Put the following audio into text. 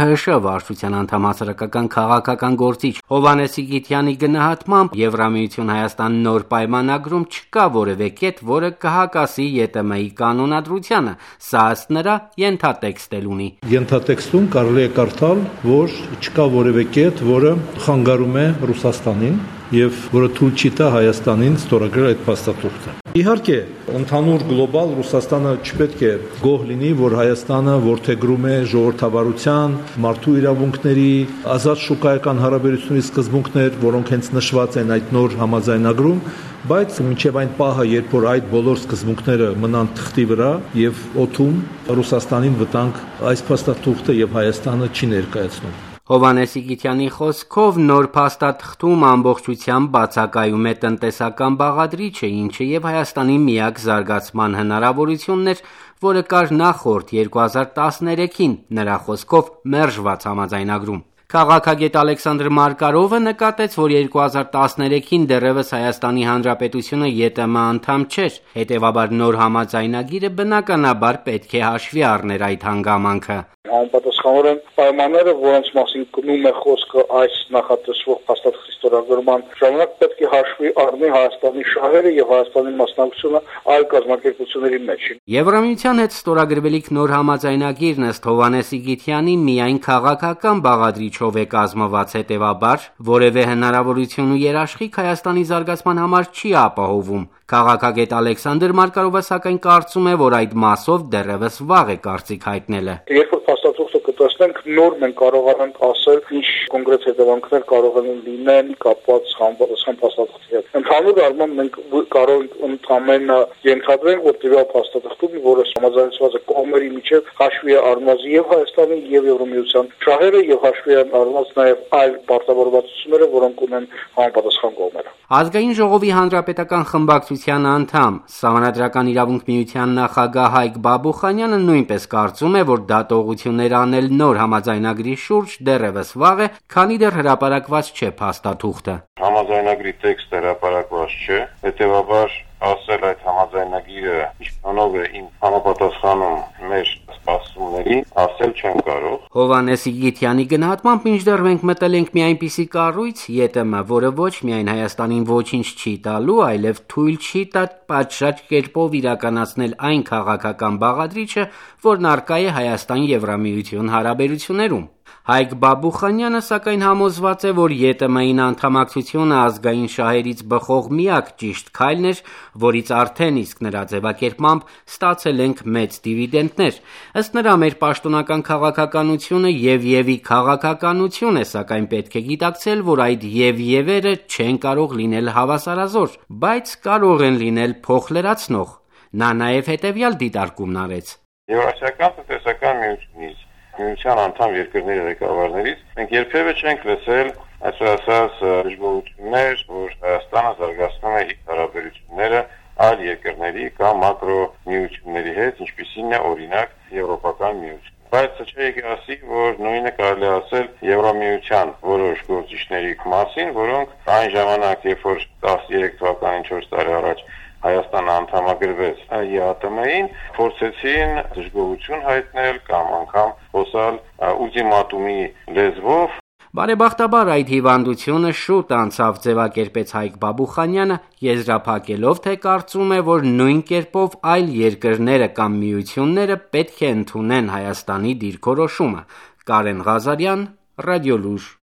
ՀՀՇ վարչության անդամ հասարակական քաղաքական գործիչ Հովհաննես Իգիթյանի գնահատմամբ Եվրամիություն Հայաստան նոր պայմանագրում չկա որևէ կետ, որը կհակասի ԵՏՄ-ի կանոնադրությանը, սա ըստ նրա ենթատեքստ էլ ունի։ Ենթատեքստում կարելի է կարդալ, որ չկա որևէ կետ, որը խանգարում է Ռուսաստանին եւ որը թույլ չի տա Հայաստանին ստորագրել այդ փաստաթուղթը։ Իհարկե, ընդհանուր գլոբալ Ռուսաստանը չպետք է գոհ լինի, որ Հայաստանը որդեգրում է ժողովրդավարության, մարդու իրավունքների, ազատ շուկայական հարաբերությունների սկզբունքներ, որոնք հենց նշված են այդ նոր համաձայնագրում, բայց մինչև այն պահը, երբ որ այդ բոլոր սկզբունքները մնան թղթի վրա եւ օդում, Ռուսաստանին վտանգ այս փաստաթուղթը եւ Հայաստանը չի ներկայացնում։ Հովհաննես Իգիթյանի խոսքով նոր փաստաթղթում ամբողջությամբ բացակայում է տնտեսական բաղադրիչը, ինչը եւ Հայաստանի միակ զարգացման հնարավորությունն էր, որը կար նախորդ 2013-ին, նրա խոսքով մերժված համաձայնագրում։ Քաղաքագետ Ալեքսանդր Մարկարովը նկատեց, որ 2013-ին դեռևս Հայաստանի Հանրապետությունը ԵՏՄ անդամ չէր, հետևաբար նոր համաձայնագիրը բնականաբար պետք է հաշվի առներ այդ հանգամանքը։ Համապատասխանորեն պայմանները, որոնց մասին գնում է խոսքը այս նախատեսվող փաստաթղթի ստորագրման ժամանակ, պետք է հաշվի առնի Հայաստանի շահերը եւ Հայաստանի մասնակցությունը այլ կազմակերպությունների մեջ։ Եվրամիության հետ ստորագրվելիք նոր համաձայնագիրն ըստ Հովհաննես Իգիթյանի միայն քաղաքական բաղադրիչով է կազմված, հետևաբար որևէ հնարավորություն ու երաշխիք Հայաստանի զարգացման համար չի ապահովում։ Քաղաքագետ Ալեքսանդր Մարկարովը սակայն կարծում է, որ այդ մասով դեռևս վաղ է կարծիք հայտնելը։ Երբ որ փաստաթուղթը կտեսնենք, նոր մենք կարողանանք ասել, ինչ կոնկրետ հետևանքներ կարող են լինեն կապված համապատասխան փաստաթղթի հետ։ Ընդհանուր առմամբ մենք կարող ենք ընդամենը ենթադրենք, որ տվյալ փաստաթղթում, որը համաձայնեցված է կողմերի միջև, հաշվի է առնված եւ Հայաստանի եւ Եվրամիության շահերը եւ հաշվի է առնված նաեւ այլ պարտավորվածությունները, որոնք ունեն համապատասխան կողմերը։ Ազգային ժողովի հանրապետական խմբակցության անդամ, Սահմանադրական իրավունք միության նախագահ Հայկ Բաբուխանյանը նույնպես կարծում է, որ դատողություններ անել նոր համաձայնագրի շուրջ դեռևս վաղ է, քանի դեռ հրապարակված չէ փաստաթուղթը։ Համաձայնագրի տեքստը հրապարակված չէ, հետևաբար ասել այդ համաձայնագիրը ինչքանով է իմ համապատասխանում մեր սպասումներին, ասել չեմ կարող։ Հովհաննես Իգիթյանի գնահատմամբ մինչդեռ մենք մտել ենք մի այնպիսի կառույց ԵՏՄ, որը ոչ միայն Հայաստանին ոչինչ չի տալու, այլև թույլ չի տա պատշաճ կերպով իրականացնել այն քաղաքական բաղադրիչը, որն առկա է Հայաստան-Եվրամիություն հարաբերություններում։ Հայկ Բաբուխանյանը սակայն համոզված է, որ ԵՏՄ-ին անդամակցությունը ազգային շահերից բխող միակ ճիշտ քայլն էր, որից արդեն իսկ նրա ձևակերպմամբ ստացել ենք մեծ դիվիդենտներ։ Ըստ նրա մեր պաշտոնական քաղաքականությունը եւ-ի քաղաքականություն է, սակայն պետք է գիտակցել, որ այդ եւ-երը չեն կարող լինել հավասարազոր, բայց կարող են լինել փոխլրացնող։ Նա նաեւ հետեւյալ դիտարկումն արեց։ Եվրասիական տնտեսական միության անդամ երկրների ղեկավարներից մենք երբևէ չենք լսել այսպես ասած դժգոհություններ, որ Հայաստանը զարգացնում է իր հարաբերությունները այլ երկրների կամ մակրո միությունների հետ, ինչպիսին է օրինակ Եվրոպական միություն։ Բայց չէ ասի, որ նույնը կարելի ասել Եվրամիության որոշ գործիչների մասին, որոնք այն ժամանակ, երբ որ 13 թվականին 4 տարի առաջ Հայաստանը անդամագրվեց ԵԱՏՄ-ին, փորձեցին դժգոհություն հայտնել կամ անգամ խոսալ ուլտիմատումի լեզվով։ Բարեբախտաբար այդ հիվանդությունը շուտ անցավ, ձևակերպեց Հայկ Բաբուխանյանը, եզրափակելով, թե կարծում է, որ նույն կերպով այլ երկրները կամ միությունները պետք է ընդունեն Հայաստանի դիրքորոշումը։ Կարեն Ղազարյան, Ռադիոլուր։